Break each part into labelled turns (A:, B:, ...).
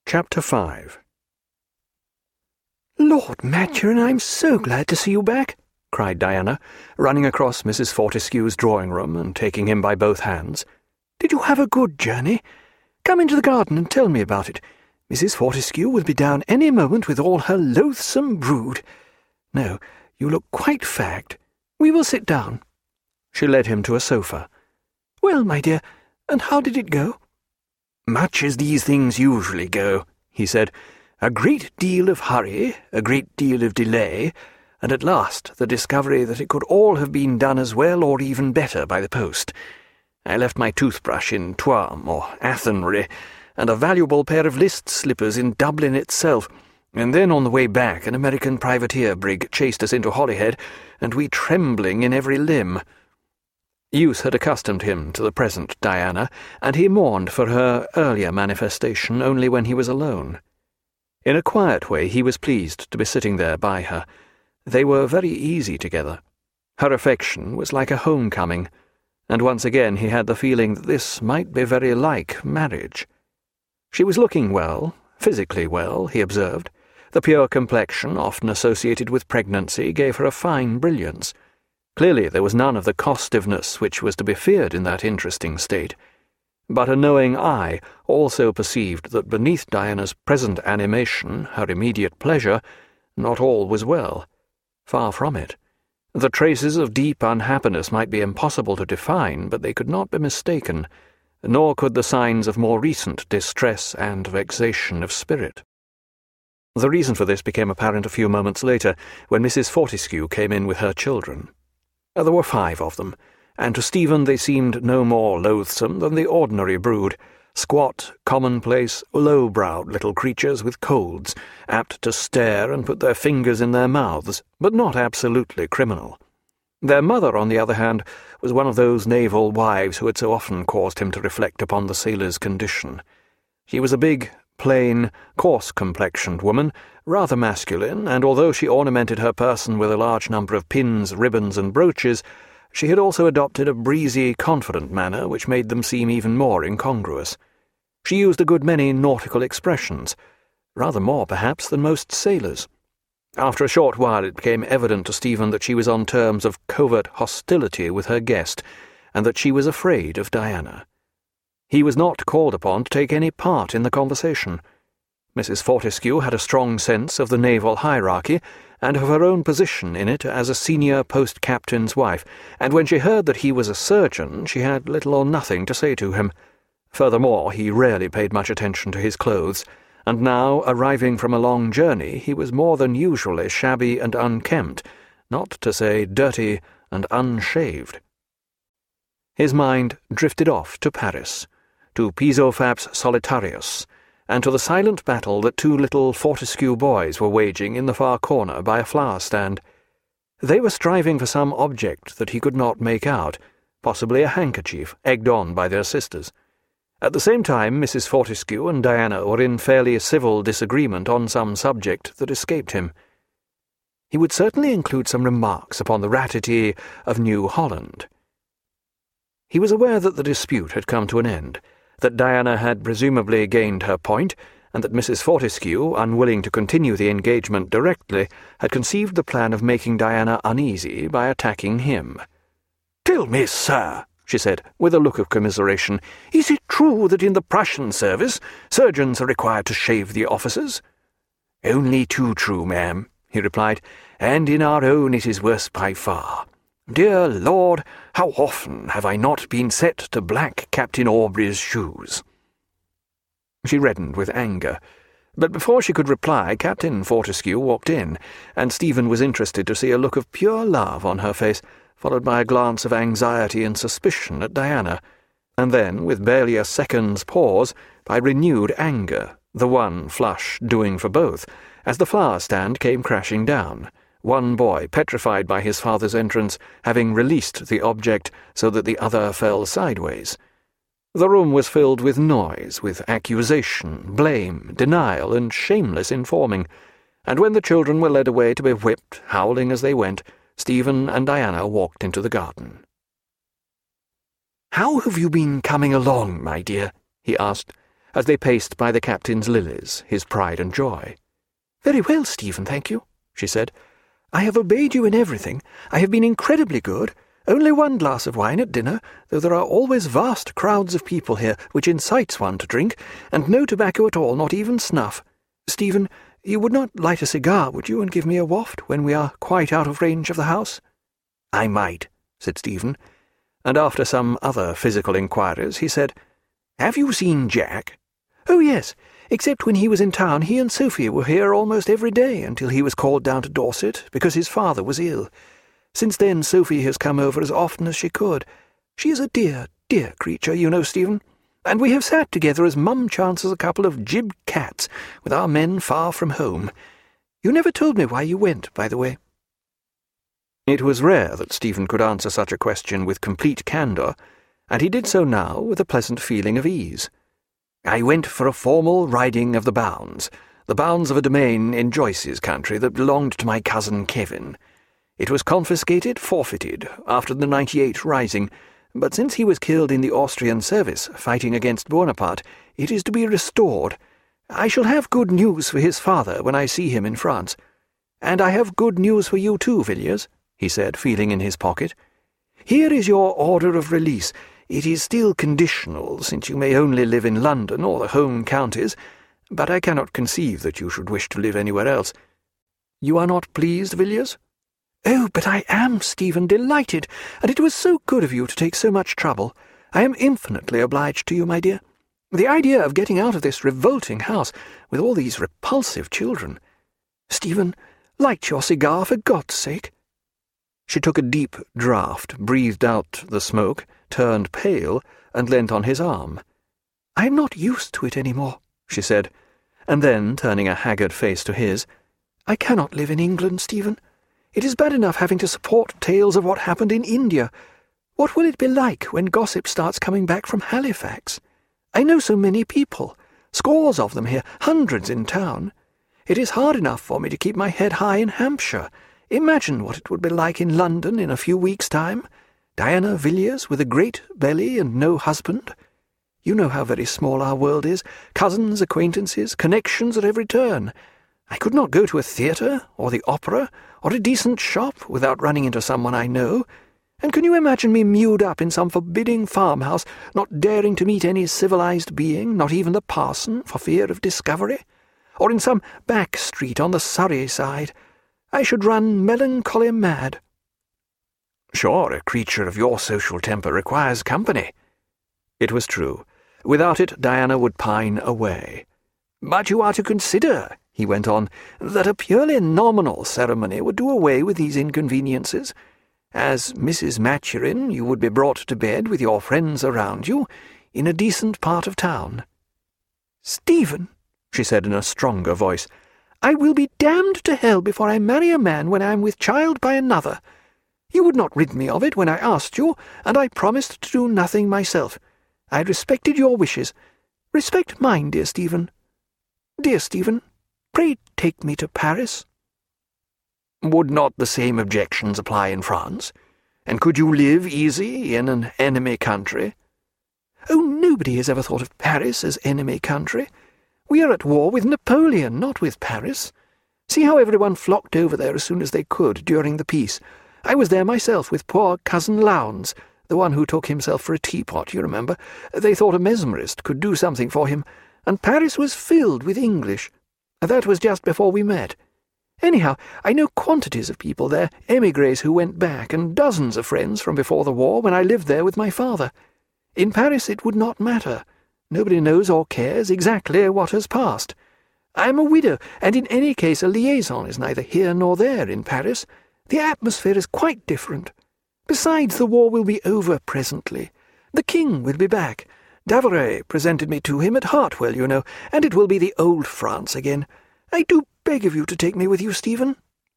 A: Chapter 5.
B: "Lord, Maturin, I'm so glad to see you back," cried Diana, running across Mrs. Fortescue's drawing-room and taking him by both hands. "Did you have a good journey? Come into the garden and tell me about it. Mrs. Fortescue will be down any moment with all her loathsome brood. No, you look quite fagged. We will sit down."
A: She led him to a sofa.
B: "Well, my dear, and how did it go?"
A: "Much as these things usually go," he said. "A great deal of hurry, a great deal of delay, and at last the discovery that it could all have been done as well or even better by the post. I left my toothbrush in Tuam or Athenry, and a valuable pair of list slippers in Dublin itself, and then on the way back an American privateer brig chased us into Holyhead, and we trembling in every limb." Use had accustomed him to the present Diana, and he mourned for her earlier manifestation only when he was alone. In a quiet way he was pleased to be sitting there by her. They were very easy together. Her affection was like a homecoming, and once again he had the feeling that this might be very like marriage. She was looking well, physically well, he observed. The pure complexion, often associated with pregnancy, gave her a fine brilliance. Clearly there was none of the costiveness which was to be feared in that interesting state. But a knowing eye also perceived that beneath Diana's present animation, her immediate pleasure, not all was well. Far from it. The traces of deep unhappiness might be impossible to define, but they could not be mistaken, nor could the signs of more recent distress and vexation of spirit. The reason for this became apparent a few moments later, when Mrs. Fortescue came in with her children. There were 5 of them, and to Stephen they seemed no more loathsome than the ordinary brood, squat, commonplace, low-browed little creatures with colds, apt to stare and put their fingers in their mouths, but not absolutely criminal. Their mother, on the other hand, was one of those naval wives who had so often caused him to reflect upon the sailor's condition. She was a big, plain, coarse-complexioned woman, rather masculine, and although she ornamented her person with a large number of pins, ribbons, and brooches, she had also adopted a breezy, confident manner which made them seem even more incongruous. She used a good many nautical expressions, rather more, perhaps, than most sailors. After a short while it became evident to Stephen that she was on terms of covert hostility with her guest, and that she was afraid of Diana. He was not called upon to take any part in the conversation. Mrs. Fortescue had a strong sense of the naval hierarchy, and of her own position in it as a senior post-captain's wife, and when she heard that he was a surgeon, she had little or nothing to say to him. Furthermore, he rarely paid much attention to his clothes, and now, arriving from a long journey, he was more than usually shabby and unkempt, not to say dirty and unshaved. His mind drifted off to Paris, to Piso Fap's Solitarius, and to the silent battle that 2 little Fortescue boys were waging in the far corner by a flower-stand. They were striving for some object that he could not make out, possibly a handkerchief, egged on by their sisters. At the same time, Mrs. Fortescue and Diana were in fairly civil disagreement on some subject that escaped him. He would certainly include some remarks upon the ratity of New Holland. He was aware that the dispute had come to an end, that Diana had presumably gained her point, and that Mrs. Fortescue, unwilling to continue the engagement directly, had conceived the plan of making Diana uneasy by attacking him. "Tell me, sir," she said, with a look of commiseration, "is it true that in the Prussian service surgeons are required to shave the officers?" "Only too true, ma'am," he replied, "and in our own it is worse by far. Dear Lord, how often have I not been set to black Captain Aubrey's shoes?" She reddened with anger, but before she could reply Captain Fortescue walked in, and Stephen was interested to see a look of pure love on her face, followed by a glance of anxiety and suspicion at Diana, and then, with barely a second's pause, by renewed anger, the one flush doing for both, as the flower-stand came crashing down, one boy, petrified by his father's entrance, having released the object so that the other fell sideways. The room was filled with noise, with accusation, blame, denial, and shameless informing, and when the children were led away to be whipped, howling as they went, Stephen and Diana walked into the garden. "How have you been coming along, my dear?" he asked.
B: as they paced by the captain's lilies, his pride and joy.
A: "Very well, Stephen, thank you," she said. "I have obeyed you in everything. I have been incredibly good. Only one glass of wine at dinner, though there are always vast crowds of people here, which incites one to drink, and no tobacco at all, not even snuff. Stephen, you would not light a cigar, would you, and give me a waft when we are quite out of range of the house?"
B: "I might," said Stephen, and after some other physical inquiries he said, "Have you seen Jack?"
A: "Oh, yes. Except when he was in town, he and Sophie were here almost every day until he was called down to Dorset because his father was ill. Since then Sophie has come over as often as she could. She is a dear, dear creature, you know, Stephen. And we have sat together as mum chances a couple of jibbed cats, with our men far from home. You never told me why you went, by the way."
B: It was rare that Stephen could answer such a question with complete candour, and he did so now with a pleasant feeling of ease. "I went for a formal riding of the bounds of a domain in Joyce's country that belonged to my cousin Kevin. It was confiscated, forfeited, after the 98 Rising, but since he was killed in the Austrian service fighting against Bonaparte, it is to be restored. I shall have good news for his father when I see him in France. And I have good news for you too, Villiers," he said, feeling in his pocket. "Here is your order of release. It is still conditional, since you may only live in London or the home counties, but I cannot conceive that you should wish to live anywhere else. You are not pleased, Villiers?" "Oh, but I am, Stephen, delighted, and it was so good of you to take so much trouble. I am infinitely obliged to you, my dear. The idea of getting out of this revolting house, with all these repulsive children. Stephen, light your cigar, for God's sake." She took a deep draught, breathed out the smoke, turned pale, and leant on his arm.
A: "I am not used to it any more," she said, and then, turning a haggard face to his, "I cannot live in England, Stephen. It is bad enough having to support tales of what happened in India. What will it be like when gossip starts coming back from Halifax? I know so many people, scores of them here, hundreds in town. It is hard enough for me to keep my head high in Hampshire. Imagine what it would be like in London in a few weeks' time. Diana Villiers with a great belly and no husband. You know how very small our world is, cousins, acquaintances, connections at every turn. I could not go to a theatre, or the opera, or a decent shop without running into someone I know. And can you imagine me mewed up in some forbidding farmhouse, not daring to meet any civilized being, not even the parson, for fear of discovery? Or in some back street on the Surrey side? I should run melancholy mad."
B: "Sure, a creature of your social temper requires company." It was true. Without it, Diana would pine away. "But you are to consider," he went on, "that a purely nominal ceremony would do away with these inconveniences. As Mrs. Maturin, you would be brought to bed with your friends around you, in a decent part of town."
A: "Stephen," she said in a stronger voice, "I will be damned to hell before I marry a man when I am with child by another. You would not rid me of it when I asked you, and I promised to do nothing myself. I respected your wishes. Respect mine, dear Stephen. Dear Stephen, pray take me to Paris."
B: "Would not the same objections apply in France? And could you live easy in an enemy country?"
A: "Oh, nobody has ever thought of Paris as enemy country. We are at war with Napoleon, not with Paris. See how everyone flocked over there as soon as they could during the peace. I was there myself with poor cousin Lowndes, the one who took himself for a teapot, you remember. They thought a mesmerist could do something for him, and Paris was filled with English. That was just before we met. Anyhow, I know quantities of people there, émigrés who went back, and dozens of friends from before the war when I lived there with my father. In Paris it would not matter. Nobody knows or cares exactly what has passed. I am a widow, and in any case a liaison is neither here nor there in Paris. The atmosphere is quite different. Besides, the war will be over presently. The King will be back. D'Avaray presented me to him at Hartwell, you know, and it will be the old France again. I do beg of you to take me with you, Stephen."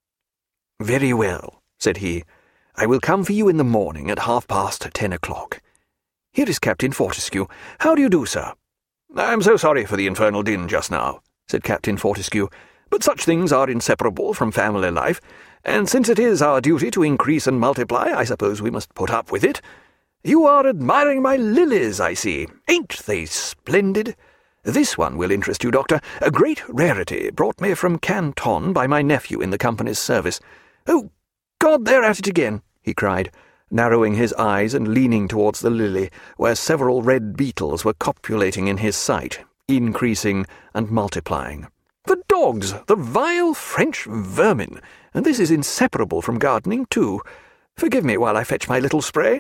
B: "Very well," said he. "I will come for you in the morning at 10:30. Here is Captain Fortescue. How do you do, sir?" "I am so sorry for the infernal din just now," said Captain Fortescue, "but such things are inseparable from family life, and since it is our duty to increase and multiply, I suppose we must put up with it. You are admiring my lilies, I see. Ain't they splendid?
A: This one will interest you, Doctor. A great rarity, brought me from Canton by my nephew in the company's service. Oh, God, they're at it again," he cried, narrowing his eyes and leaning towards the lily, where several red beetles were copulating in his sight, increasing and multiplying. "The dogs! The vile French vermin! And this is inseparable from gardening, too. Forgive me while I fetch my little spray."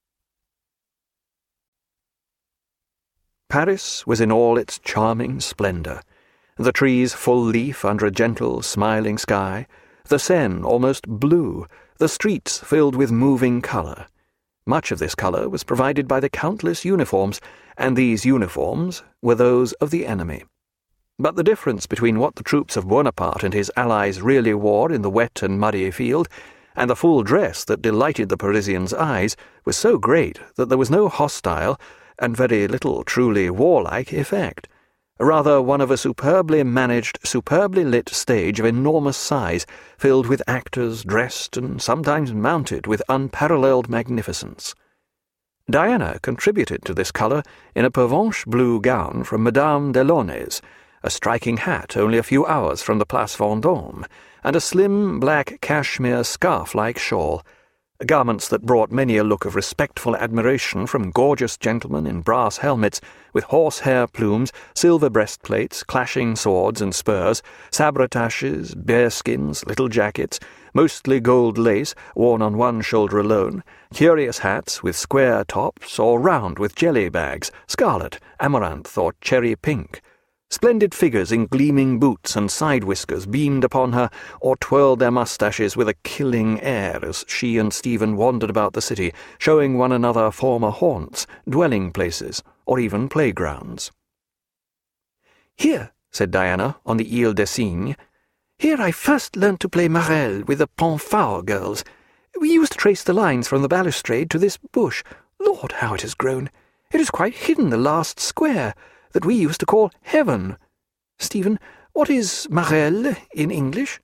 A: Paris was in all its charming splendour, the trees full leaf under a gentle, smiling sky, the Seine almost blue, the streets filled with moving colour. Much of this colour was provided by the countless uniforms, and these uniforms were those of the enemy. But the difference between what the troops of Bonaparte and his allies really wore in the wet and muddy field and the full dress that delighted the Parisians' eyes was so great that there was no hostile and very little truly warlike effect. Rather one of a superbly managed, superbly lit stage of enormous size, filled with actors dressed and sometimes mounted with unparalleled magnificence. Diana contributed to this colour in a Pervenche blue gown from Madame Delaunay's, a striking hat only a few hours from the Place Vendôme, and a slim black cashmere scarf-like shawl, garments that brought many a look of respectful admiration from gorgeous gentlemen in brass helmets, with horsehair plumes, silver breastplates, clashing swords and spurs, sabretaches, bearskins, little jackets, mostly gold lace worn on one shoulder alone, curious hats with square tops or round with jelly bags, scarlet, amaranth, or cherry pink. Splendid figures in gleaming boots and side whiskers beamed upon her or twirled their moustaches with a killing air as she and Stephen wandered about the city, showing one another former haunts, dwelling places, or even playgrounds. "Here," said Diana, on the Ile des Cygnes, "here I first learnt to play Marelle with the Pontfaur girls. We used to trace the lines from the balustrade to this bush. Lord, how it has grown! It has quite hidden the last square that we used to call heaven. Stephen, what is Marelle in English?"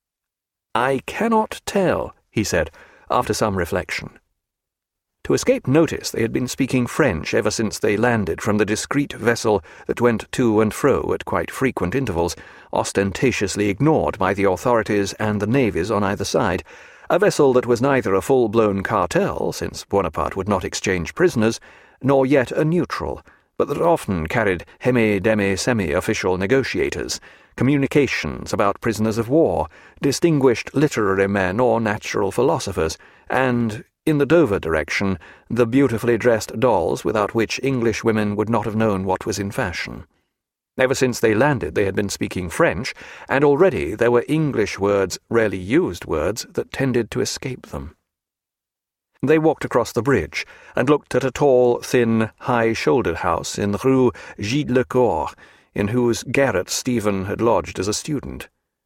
A: "I cannot tell," he said, after some reflection. To escape notice, they had been speaking French ever since they landed from the discreet vessel that went to and fro at quite frequent intervals, ostentatiously ignored by the authorities and the navies on either side, a vessel that was neither a full-blown cartel, since Bonaparte would not exchange prisoners, nor yet a neutral, but that often carried hemi-demi-semi-official negotiators, communications about prisoners of war, distinguished literary men or natural philosophers, and, in the Dover direction, the beautifully dressed dolls without which English women would not have known what was in fashion. Ever since they landed they had been speaking French, and already there were English words, rarely used words, that tended to escape them. They walked across the bridge, and looked at a tall, thin, high-shouldered house in the Rue Gide-le-Corps, in whose garret Stephen had lodged as a student.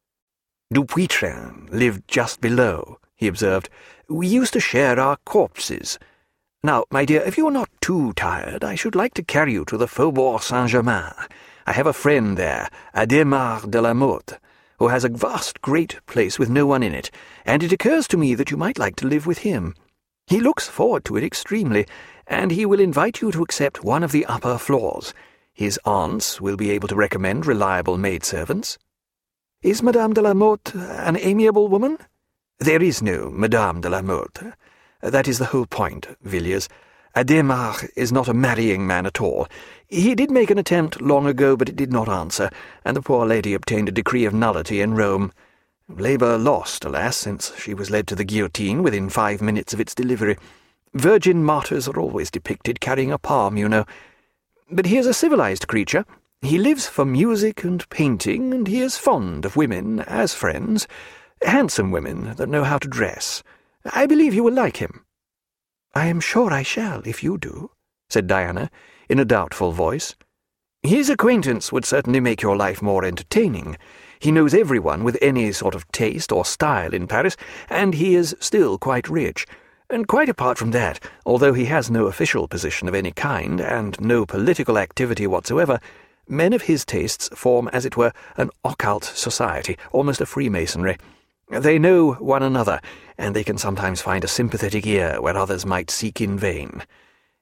A: "Dupuytren lived just below," he observed. "We used to share our corpses. Now, my dear, if you are not too tired, I should like to carry you to the Faubourg Saint-Germain. I have a friend there, Adhémar de la Motte, who has a vast great place with no one in it, and it occurs to me that you might like to live with him. He looks forward to it extremely, and he will invite you to accept one of the upper floors. His aunts will be able to recommend reliable maidservants." "Is Madame de la Motte an amiable woman?" "There is no Madame de la Motte. That is the whole point, Villiers. Adhémar is not a marrying man at all. He did make an attempt long ago, but it did not answer, and the poor lady obtained a decree of nullity in Rome. Labour lost, alas, since she was led to the guillotine within 5 minutes of its delivery. Virgin martyrs are always depicted carrying a palm, you know. But he is a civilized creature. He lives for music and painting, and he is fond of women as friends, handsome women that know how to dress. I believe you will like him." "I am sure I shall, if you do," said Diana, in a doubtful voice. "His acquaintance would certainly make your life more entertaining. He knows everyone with any sort of taste or style in Paris, and he is still quite rich. And quite apart from that, although he has no official position of any kind, and no political activity whatsoever, men of his tastes form, as it were, an occult society, almost a Freemasonry. They know one another, and they can sometimes find a sympathetic ear where others might seek in vain.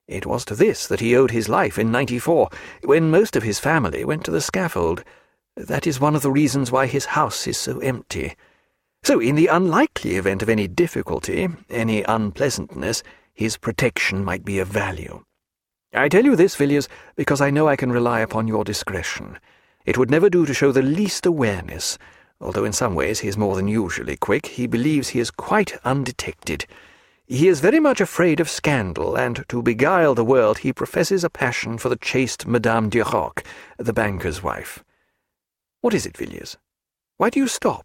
A: It was to this that he owed his life in '94, when most of his family went to the scaffold. That is one of the reasons why his house is so empty. So in the unlikely event of any difficulty, any unpleasantness, his protection might be of value. I tell you this, Villiers, because I know I can rely upon your discretion. It would never do to show the least awareness. Although in some ways he is more than usually quick, he believes he is quite undetected. He is very much afraid of scandal, and to beguile the world he professes a passion for the chaste Madame Duroc, the banker's wife. What is it, Villiers? Why do you stop?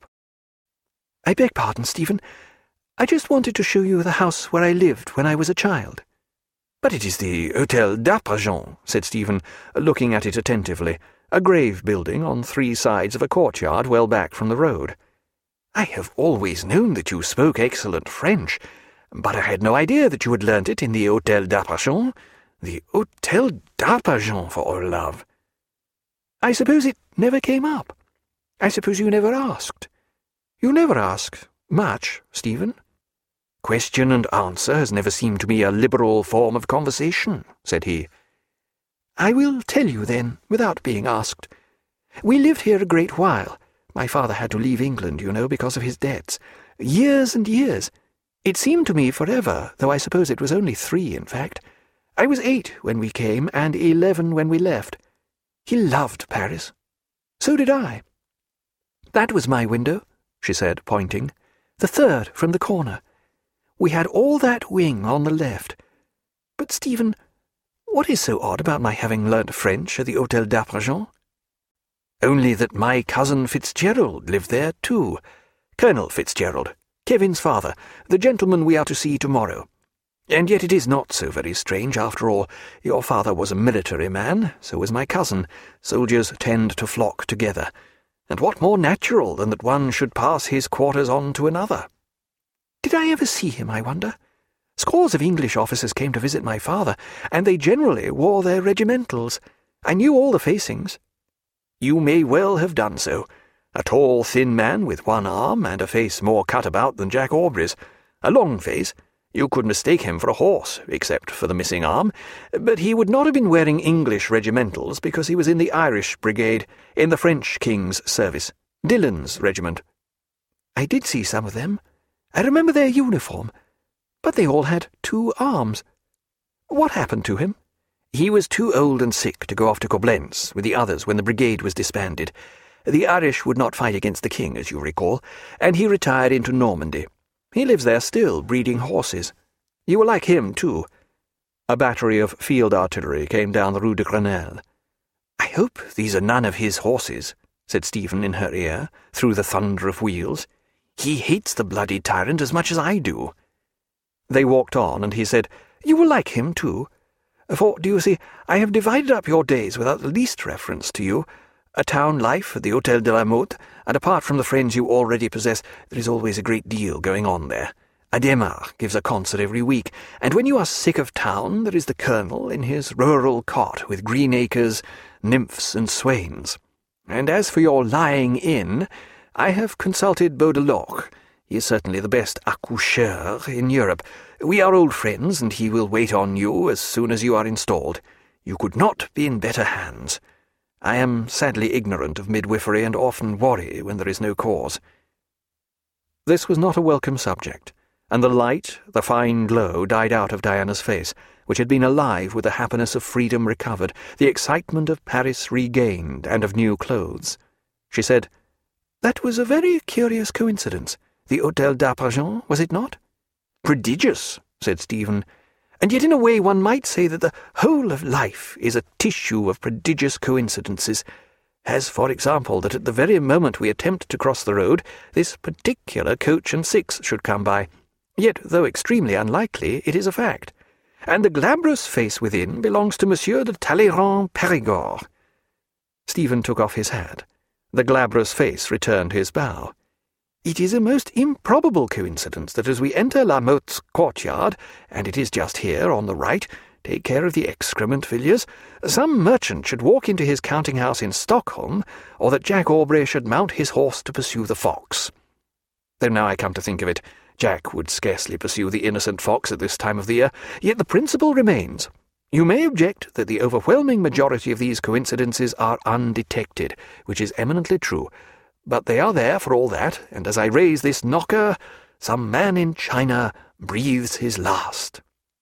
B: I beg pardon, Stephen. I just wanted to show you the house where I lived when I was a child.
A: But it is the Hôtel d'Arpajon, said Stephen, looking at it attentively, a grave building on 3 sides of a courtyard well back from the road. I have always known that you spoke excellent French, but I had no idea that you had learnt it in the Hôtel d'Arpajon. The Hôtel d'Arpajon, for all love.
B: I suppose it never came up. I suppose you never asked. You never asked much, Stephen.
A: Question and answer has never seemed to me a liberal form of conversation, said he.
B: I will tell you then, without being asked. We lived here a great while. My father had to leave England, you know, because of his debts. Years and years. It seemed to me forever, though I suppose it was only 3, in fact. I was 8 when we came, and 11 when we left. He loved Paris. So did I. That was my window, she said, pointing. The 3rd from the corner. We had all that wing on the left. But, Stephen, what is so odd about my having learnt French at the Hôtel d'Arpajon?
A: Only that my cousin Fitzgerald lived there too. Colonel Fitzgerald, Kevin's father, the gentleman we are to see tomorrow. And yet it is not so very strange, after all. Your father was a military man, so was my cousin. Soldiers tend to flock together. And what more natural than that one should pass his quarters on to another?
B: Did I ever see him, I wonder? Scores of English officers came to visit my father, and they generally wore their regimentals. I knew all the facings.
A: You may well have done so. A tall, thin man with one arm, and a face more cut about than Jack Aubrey's. A long face. You could mistake him for a horse, except for the missing arm, but he would not have been wearing English regimentals because he was in the Irish Brigade, in the French King's service, Dillon's regiment.
B: I did see some of them. I remember their uniform, but they all had 2 arms. What happened to him?
A: He was too old and sick to go off to Coblentz with the others when the brigade was disbanded. The Irish would not fight against the king, as you recall, and he retired into Normandy. He lives there still, breeding horses. You will like him, too. A battery of field artillery came down the Rue de Grenelle. I hope these are none of his horses, said Stephen in her ear, through the thunder of wheels. He hates the bloody tyrant as much as I do. They walked on, and he said, You will like him, too. For, do you see, I have divided up your days without the least reference to you. A town life at the Hôtel de la Motte, and apart from the friends you already possess, there is always a great deal going on there. Adhémar gives a concert every week, and when you are sick of town, there is the colonel in his rural cot with green acres, nymphs and swains. And as for your lying in, I have consulted Beaudeloche. He is certainly the best accoucheur in Europe. We are old friends, and he will wait on you as soon as you are installed. You could not be in better hands. I am sadly ignorant of midwifery and often worry when there is no cause. This was not a welcome subject, and the light, the fine glow, died out of Diana's face, which had been alive with the happiness of freedom recovered, the excitement of Paris regained, and of new clothes. She said, That was a very curious coincidence. The Hôtel d'Arpajon, was it not? Prodigious, said Stephen. And yet in a way one might say that the whole of life is a tissue of prodigious coincidences, as, for example, that at the very moment we attempt to cross the road, this particular coach and 6 should come by. Yet, though extremely unlikely, it is a fact. And the glabrous face within belongs to Monsieur de Talleyrand Périgord. Stephen took off his hat. The glabrous face returned his bow. It is a most improbable coincidence that as we enter La Motte's courtyard, and it is just here on the right, take care of the excrement, Villiers, some merchant should walk into his counting-house in Stockholm, or that Jack Aubrey should mount his horse to pursue the fox. Though now I come to think of it, Jack would scarcely pursue the innocent fox at this time of the year, yet the principle remains. You may object that the overwhelming majority of these coincidences are undetected, which is eminently true, but they are there for all that, and as I raise this knocker, some man in China breathes his last.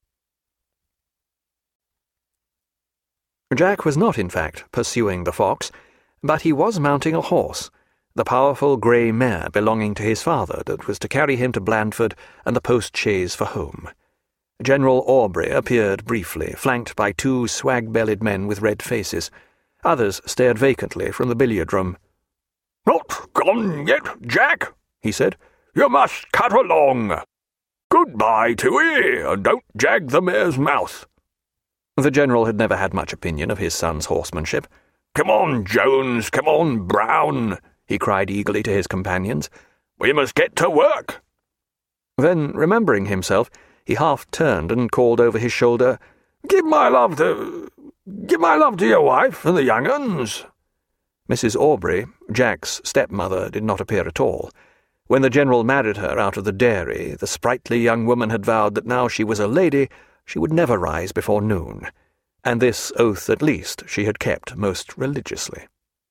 A: Jack was not, in fact, pursuing the fox, but he was mounting a horse, the powerful grey mare belonging to his father that was to carry him to Blandford and the post-chaise for home. General Aubrey appeared briefly, flanked by two swag-bellied men with red faces. Others stared vacantly from the billiard-room.
C: "Not gone yet, Jack?" he said. "You must cut along. Goodbye, Tooey, and don't jag the mare's mouth."
A: The general had never had much opinion of his son's horsemanship.
C: "Come on, Jones, come on, Brown," he cried eagerly to his companions. "We must get to work."
A: Then, remembering himself, he half turned and called over his shoulder,
C: Give my love to your wife and the young uns."
A: Mrs. Aubrey, Jack's stepmother, did not appear at all. When the general married her out of the dairy, the sprightly young woman had vowed that now she was a lady, she would never rise before noon, and this oath at least she had kept most religiously.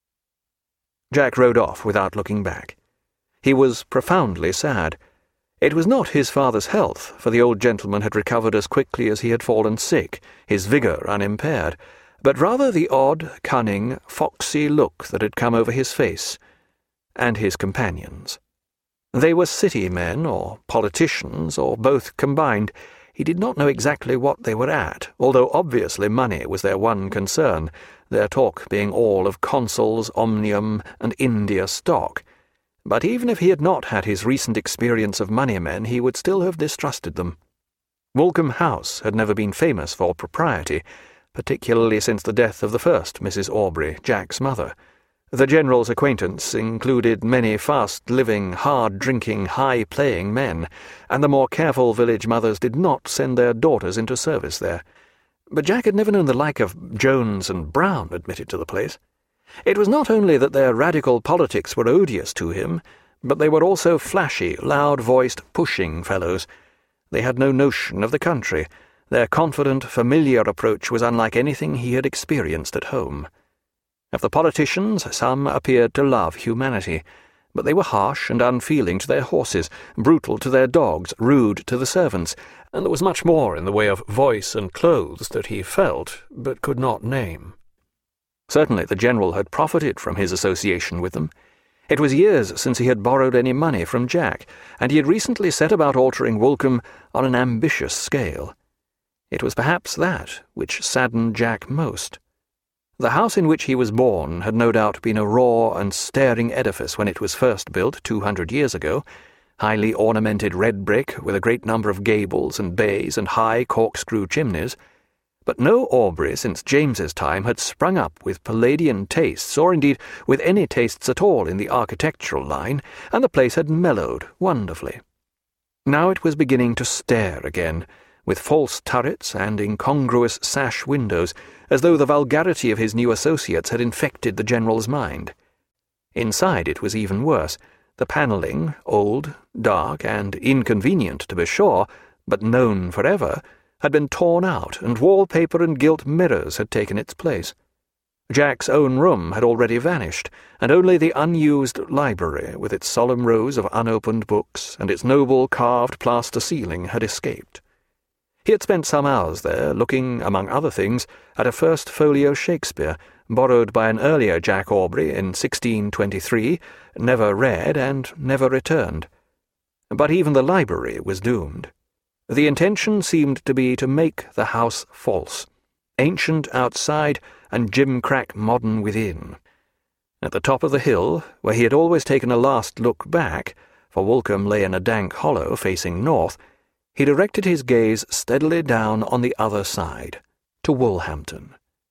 A: Jack rode off without looking back. He was profoundly sad. It was not his father's health, for the old gentleman had recovered as quickly as he had fallen sick, his vigour unimpaired, but rather the odd, cunning, foxy look that had come over his face, and his companions. They were city men, or politicians, or both combined. He did not know exactly what they were at, although obviously money was their one concern, their talk being all of consols, omnium, and India stock. But even if he had not had his recent experience of money men, he would still have distrusted them. Woolcombe House had never been famous for propriety, particularly since the death of the first Mrs. Aubrey, Jack's mother. The general's acquaintance included many fast-living, hard-drinking, high-playing men, and the more careful village mothers did not send their daughters into service there. But Jack had never known the like of Jones and Brown admitted to the place. It was not only that their radical politics were odious to him, but they were also flashy, loud-voiced, pushing fellows. They had no notion of the country. Their confident, familiar approach was unlike anything he had experienced at home. Of the politicians, some appeared to love humanity, but they were harsh and unfeeling to their horses, brutal to their dogs, rude to the servants, and there was much more in the way of voice and clothes that he felt, but could not name. Certainly the general had profited from his association with them. It was years since he had borrowed any money from Jack, and he had recently set about altering Woolcombe on an ambitious scale. It was perhaps that which saddened Jack most. The house in which he was born had no doubt been a raw and staring edifice when it was first built 200 years ago, highly ornamented red brick with a great number of gables and bays and high corkscrew chimneys. But no Aubrey since James's time had sprung up with Palladian tastes, or indeed with any tastes at all in the architectural line, and the place had mellowed wonderfully. Now it was beginning to stare again, with false turrets and incongruous sash windows, as though the vulgarity of his new associates had infected the general's mind. Inside it was even worse. The panelling, old, dark, and inconvenient to be sure, but known forever, had been torn out, and wallpaper and gilt mirrors had taken its place. Jack's own room had already vanished, and only the unused library, with its solemn rows of unopened books and its noble carved plaster ceiling, had escaped. He had spent some hours there, looking, among other things, at a first folio Shakespeare, borrowed by an earlier Jack Aubrey in 1623, never read and never returned. But even the library was doomed. The intention seemed to be to make the house false, ancient outside and gimcrack modern within. At the top of the hill, where he had always taken a last look back, for Woolcombe lay in a dank hollow facing north, he directed his gaze steadily down on the other side, to Woolhampton.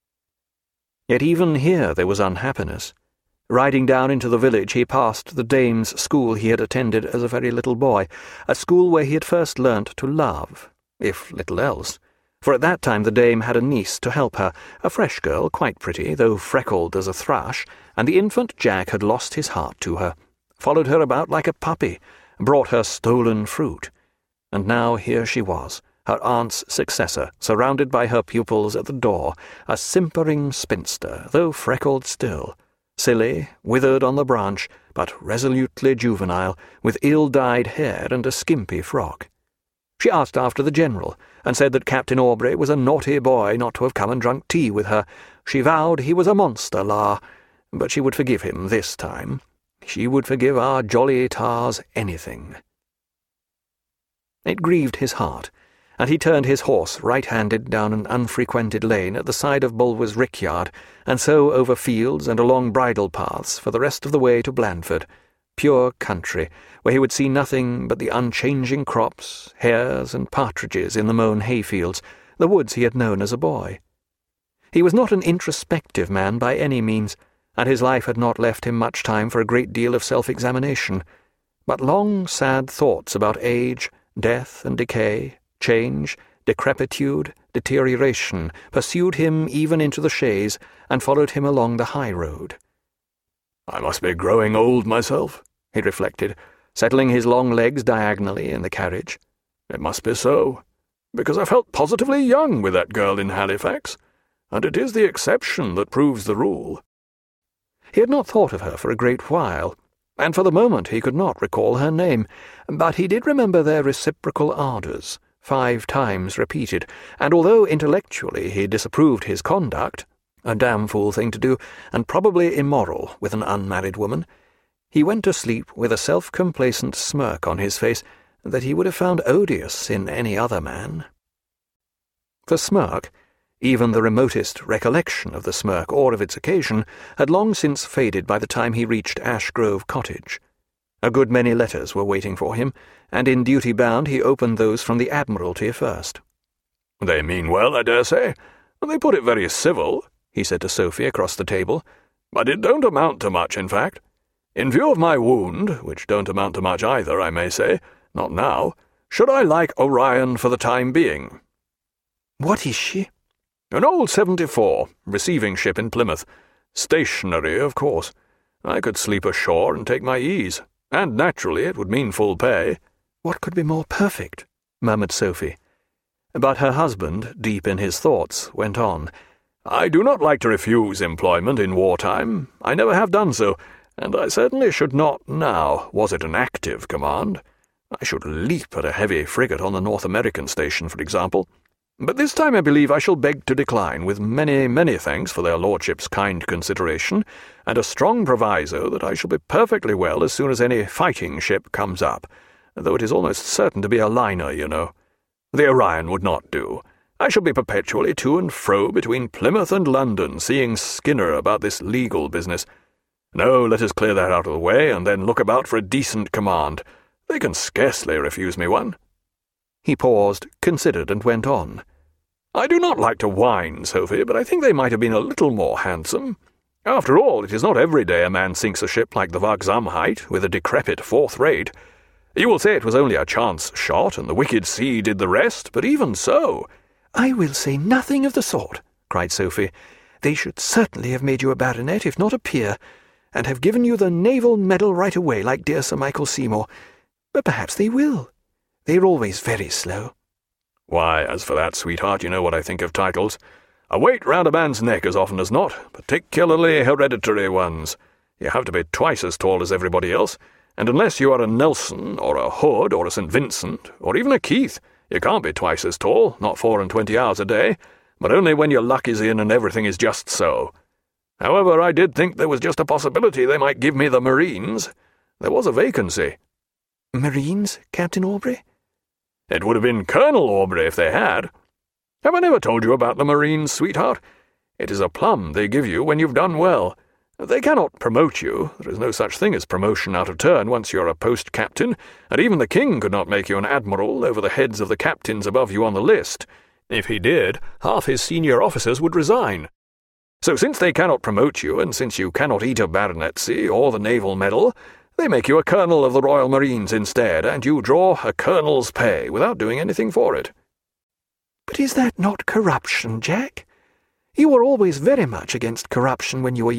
A: Yet even here there was unhappiness. Riding down into the village, he passed the dame's school he had attended as a very little boy, a school where he had first learnt to love, if little else, for at that time the dame had a niece to help her, a fresh girl, quite pretty, though freckled as a thrush, and the infant Jack had lost his heart to her, followed her about like a puppy, brought her stolen fruit, and now here she was,
B: her aunt's successor, surrounded by her pupils at the door, a simpering spinster, though freckled still, silly, withered on the branch, but resolutely juvenile, with ill-dyed hair and a skimpy frock. She asked after the General, and said that Captain Aubrey was a naughty boy not to have come and drunk tea with her. She vowed he was a monster, but she would forgive him this time. She would forgive our jolly tars anything. It grieved his heart, and he turned his horse right-handed down an unfrequented lane at the side of Bulwer's rickyard, and so over fields and along bridle paths for the rest of the way to Blandford, pure country, where he would see nothing but the unchanging crops, hares and partridges in the mown hayfields, the woods he had known as a boy. He was not an introspective man by any means, and his life had not left him much time for a great deal of self-examination, but long, sad thoughts about age, death and decay, change, decrepitude, deterioration, pursued him even into the chaise, and followed him along the high road.
C: "I must be growing old myself," he reflected, settling his long legs diagonally in the carriage. "It must be so, because I felt positively young with that girl in Halifax, and it is the exception that proves the rule."
B: He had not thought of her for a great while, and for the moment he could not recall her name, but he did remember their reciprocal ardours, 5 times repeated, and although intellectually he disapproved his conduct, a damn fool thing to do, and probably immoral with an unmarried woman, he went to sleep with a self-complacent smirk on his face that he would have found odious in any other man. The smirk, even the remotest recollection of the smirk or of its occasion, had long since faded by the time he reached Ashgrove Cottage. A good many letters were waiting for him, and in duty bound he opened those from the Admiralty first.
C: "They mean well, I dare say. They put it very civil," he said to Sophie across the table, "but it don't amount to much, in fact. In view of my wound, which don't amount to much either, I may say, not now, should I like Orion for the time being?"
B: "What is she?"
C: "An old 74, receiving ship in Plymouth. Stationary, of course. I could sleep ashore and take my ease, and naturally it would mean full pay."
B: "What could be more perfect?" murmured Sophie. But her husband, deep in his thoughts, went on.
C: "I do not like to refuse employment in wartime. I never have done so, and I certainly should not now, was it an active command. I should leap at a heavy frigate on the North American station, for example. But this time I believe I shall beg to decline, with many, many thanks for their lordships' kind consideration, and a strong proviso that I shall be perfectly well as soon as any fighting ship comes up, though it is almost certain to be a liner, you know. The Orion would not do. I shall be perpetually to and fro between Plymouth and London, seeing Skinner about this legal business. No, let us clear that out of the way, and then look about for a decent command. They can scarcely refuse me one."
B: He paused, considered, and went on.
C: "I do not like to whine, Sophie, but I think they might have been a little more handsome. After all, it is not every day a man sinks a ship like the Wachsamheit with a decrepit 4th rate. You will say it was only a chance shot, and the wicked sea did the rest, but even so—"
B: "I will say nothing of the sort," cried Sophie. "They should certainly have made you a baronet, if not a peer, and have given you the naval medal right away, like dear Sir Michael Seymour. But perhaps they will. They're always very slow."
C: "Why, as for that, sweetheart, you know what I think of titles. A weight round a man's neck as often as not, particularly hereditary ones. You have to be twice as tall as everybody else, and unless you are a Nelson, or a Hood, or a St. Vincent, or even a Keith, you can't be twice as tall, not 24 hours a day, but only when your luck is in and everything is just so. However, I did think there was just a possibility they might give me the Marines. There was a vacancy."
B: "Marines, Captain Aubrey?"
C: "It would have been Colonel Aubrey if they had. Have I never told you about the Marines, sweetheart? It is a plum they give you when you've done well. They cannot promote you. There is no such thing as promotion out of turn once you're a post-captain, and even the King could not make you an admiral over the heads of the captains above you on the list. If he did, half his senior officers would resign. So since they cannot promote you, and since you cannot eat a baronetcy or the naval medal, they make you a colonel of the Royal Marines instead, and you draw a colonel's pay without doing anything for it."
B: "But is that not corruption, Jack? You were always very much against corruption when you were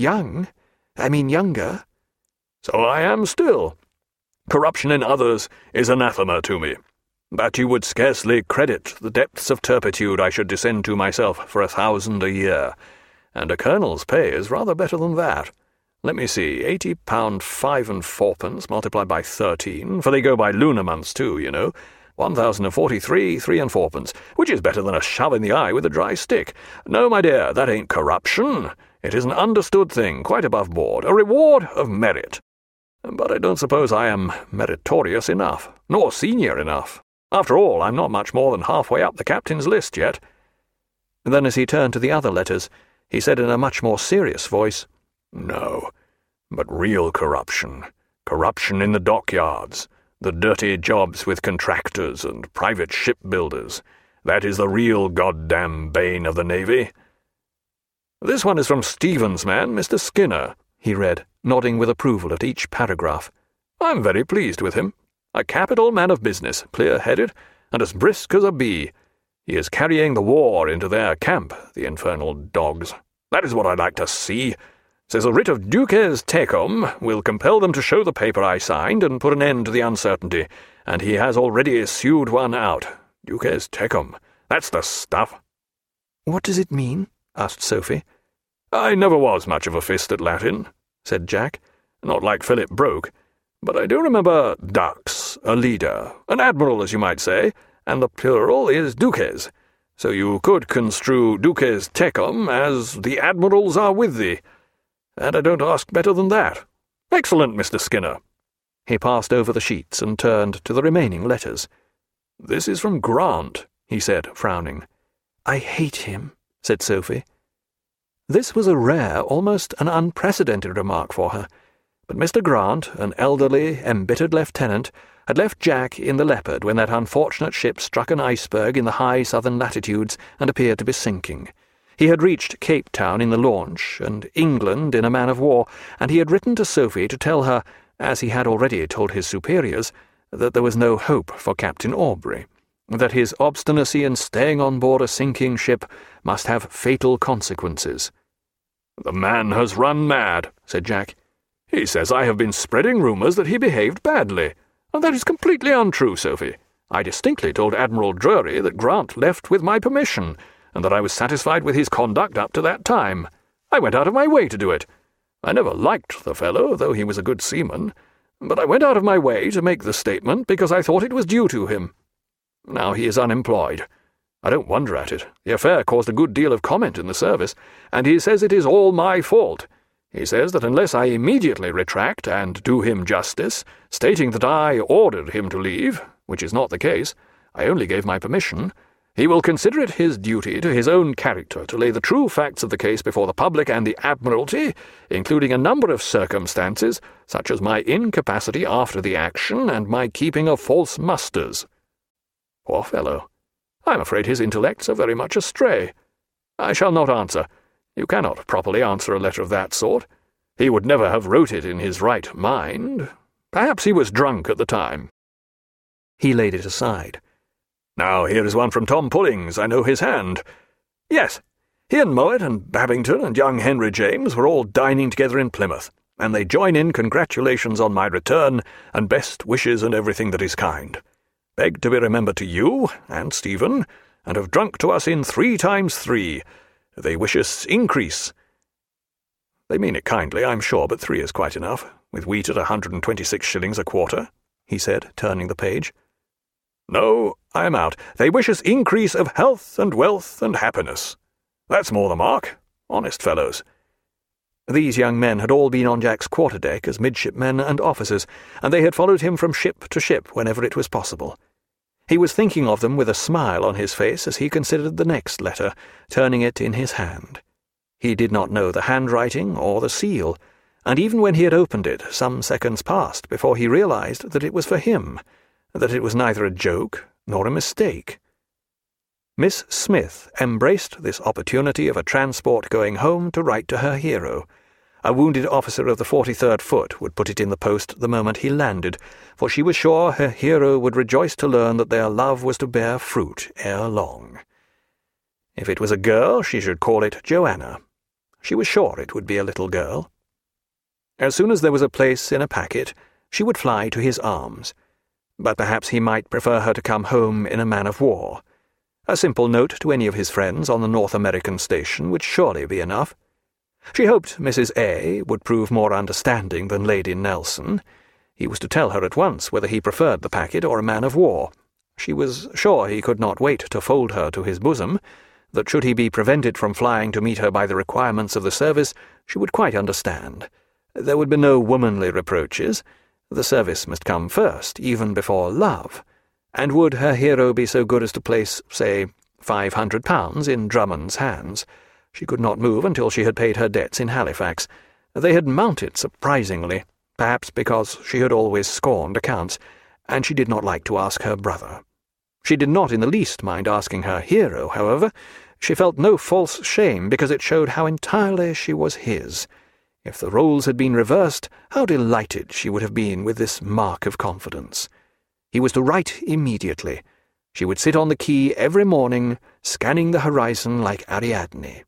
B: younger."
C: "So I am still. Corruption in others is anathema to me. that you would scarcely credit the depths of turpitude I should descend to myself for 1,000 a year, and a colonel's pay is rather better than that. Let me see, £80 5 and 4pence multiplied by 13, for they go by lunar months too, you know, 1,043 3 and 4pence, which is better than a shove in the eye with a dry stick. No, my dear, that ain't corruption. It is an understood thing, quite above board, a reward of merit. But I don't suppose I am meritorious enough, nor senior enough. After all, I'm not much more than halfway up the captain's list yet.
B: Then, as he turned to the other letters, he said in a much more serious voice,
C: No, but real corruption. Corruption in the dockyards, the dirty jobs with contractors and private shipbuilders. That is the real goddamn bane of the Navy. This one is from Stephen's man, Mr. Skinner, he read, nodding with approval at each paragraph. I'm very pleased with him. A capital man of business, clear-headed, and as brisk as a bee. He is carrying the war into their camp, the infernal dogs. That is what I'd like to see. Says a writ of duces tecum will compel them to show the paper I signed and put an end to the uncertainty, and he has already sued one out. Duces tecum. That's the stuff.
B: What does it mean? Asked Sophie.
C: I never was much of a fist at Latin, said Jack. Not like Philip Broke. But I do remember dux, a leader, an admiral, as you might say, and the plural is duces. So you could construe duces tecum as the admirals are with thee. And I don't ask better than that. Excellent, Mr. Skinner.
B: He passed over the sheets and turned to the remaining letters.
C: This is from Grant, he said, frowning.
B: I hate him, said Sophie. This was a rare, almost an unprecedented remark for her. But Mr. Grant, an elderly, embittered lieutenant, had left Jack in the Leopard when that unfortunate ship struck an iceberg in the high southern latitudes and appeared to be sinking. He had reached Cape Town in the launch, and England in a man-of-war, and he had written to Sophie to tell her, as he had already told his superiors, that there was no hope for Captain Aubrey, that his obstinacy in staying on board a sinking ship must have fatal consequences.
C: "The man has run mad," said Jack. "He says I have been spreading rumours that he behaved badly, and that is completely untrue, Sophie. I distinctly told Admiral Drury that Grant left with my permission, and that I was satisfied with his conduct up to that time. I went out of my way to do it. I never liked the fellow, though he was a good seaman, but I went out of my way to make the statement because I thought it was due to him. Now he is unemployed. I don't wonder at it. The affair caused a good deal of comment in the service, and he says it is all my fault. He says that unless I immediately retract and do him justice, stating that I ordered him to leave, which is not the case, I only gave my permission, he will consider it his duty to his own character to lay the true facts of the case before the public and the Admiralty, including a number of circumstances, such as my incapacity after the action and my keeping of false musters. Poor fellow. I'm afraid his intellects are very much astray. I shall not answer. You cannot properly answer a letter of that sort. He would never have wrote it in his right mind. Perhaps he was drunk at the time."
B: He laid it aside.
C: "Now here is one from Tom Pullings. I know his hand. Yes, he and Mowat and Babington and young Henry James were all dining together in Plymouth, and they join in congratulations on my return and best wishes and everything that is kind. Beg to be remembered to you and Stephen, and have drunk to us in 3 times 3. They wish us increase. They mean it kindly, I'm sure, but 3 is quite enough, with wheat at 126 shillings a quarter," he said, turning the page. "No, I am out. They wish us increase of health and wealth and happiness. That's more the mark. Honest fellows."
B: These young men had all been on Jack's quarter-deck as midshipmen and officers, and they had followed him from ship to ship whenever it was possible. He was thinking of them with a smile on his face as he considered the next letter, turning it in his hand. He did not know the handwriting or the seal, and even when he had opened it, some seconds passed before he realized that it was for him, that it was neither a joke nor a mistake. Miss Smith embraced this opportunity of a transport going home to write to her hero. A wounded officer of the 43rd Foot would put it in the post the moment he landed, for she was sure her hero would rejoice to learn that their love was to bear fruit ere long. If it was a girl, she should call it Joanna. She was sure it would be a little girl. As soon as there was a place in a packet, she would fly to his arms.
A: but perhaps he might prefer her to come home in a man-of-war. A simple note to any of his friends on the North American station would surely be enough. She hoped Mrs. A. would prove more understanding than Lady Nelson. He was to tell her at once whether he preferred the packet or a man-of-war. She was sure he could not wait to fold her to his bosom, that should he be prevented from flying to meet her by the requirements of the service, she would quite understand. There would be no womanly reproaches. The service must come first, even before love. And would her hero be so good as to place, say, £500 in Drummond's hands? She could not move until she had paid her debts in Halifax. They had mounted surprisingly, perhaps because she had always scorned accounts, and she did not like to ask her brother. She did not in the least mind asking her hero, however. She felt no false shame, because it showed how entirely she was his. If the roles had been reversed, how delighted she would have been with this mark of confidence. He was to write immediately. She would sit on the quay every morning, scanning the horizon like Ariadne.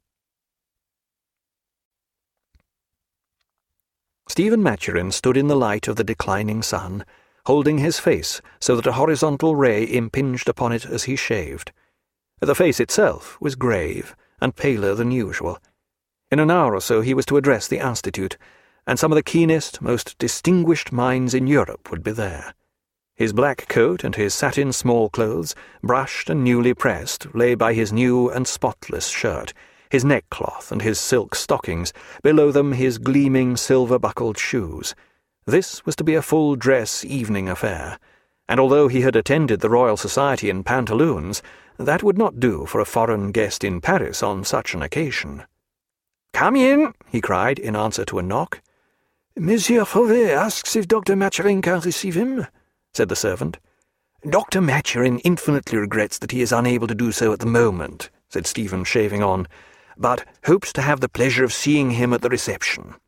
A: Stephen Maturin stood in the light of the declining sun, holding his face so that a horizontal ray impinged upon it as he shaved. The face itself was grave and paler than usual. In an hour or so he was to address the Institute, and some of the keenest, most distinguished minds in Europe would be there. His black coat and his satin small-clothes, brushed and newly pressed, lay by his new and spotless shirt, his neckcloth and his silk stockings, below them his gleaming silver-buckled shoes. This was to be a full-dress evening affair, and although he had attended the Royal Society in pantaloons, that would not do for a foreign guest in Paris on such an occasion. "Come in," he cried in answer to a knock.
B: "Monsieur Fauvet asks if Dr. Maturin can receive him," said the servant.
A: "Dr. Maturin infinitely regrets that he is unable to do so at the moment," said Stephen, shaving on, "but hopes to have the pleasure of seeing him at the reception."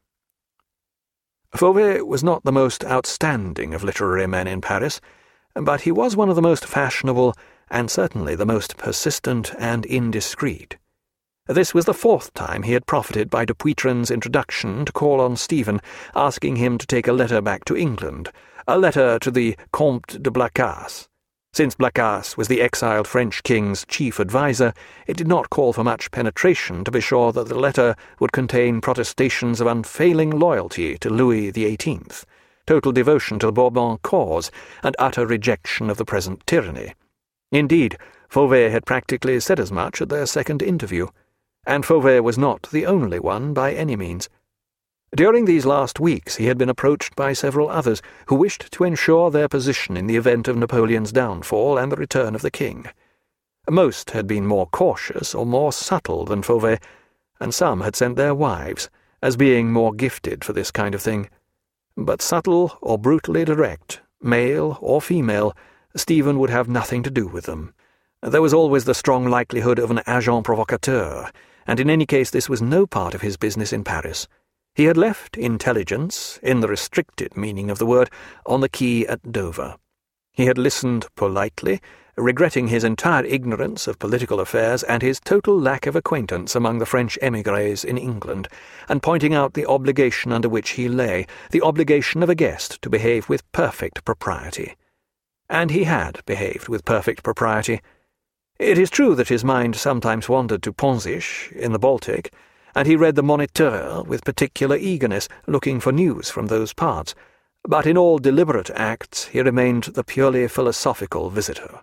A: Fauvet was not the most outstanding of literary men in Paris, but he was one of the most fashionable and certainly the most persistent and indiscreet. This was the fourth time he had profited by Dupuytren's introduction to call on Stephen, asking him to take a letter back to England, a letter to the Comte de Blacas. Since Blacas was the exiled French king's chief adviser, it did not call for much penetration to be sure that the letter would contain protestations of unfailing loyalty to Louis XVIII, total devotion to the Bourbon cause, and utter rejection of the present tyranny. Indeed, Fauvet had practically said as much at their second interview, and Fauvet was not the only one by any means. During these last weeks he had been approached by several others who wished to ensure their position in the event of Napoleon's downfall and the return of the king. Most had been more cautious or more subtle than Fauvet, and some had sent their wives, as being more gifted for this kind of thing. But subtle or brutally direct, male or female, Stephen would have nothing to do with them. There was always the strong likelihood of an agent provocateur, and in any case this was no part of his business in Paris. He had left intelligence, in the restricted meaning of the word, on the quay at Dover. He had listened politely, regretting his entire ignorance of political affairs and his total lack of acquaintance among the French émigrés in England, and pointing out the obligation under which he lay, the obligation of a guest to behave with perfect propriety. And he had behaved with perfect propriety. It is true that his mind sometimes wandered to Ponzisch, in the Baltic, and he read the Moniteur with particular eagerness, looking for news from those parts, but in all deliberate acts he remained the purely philosophical visitor.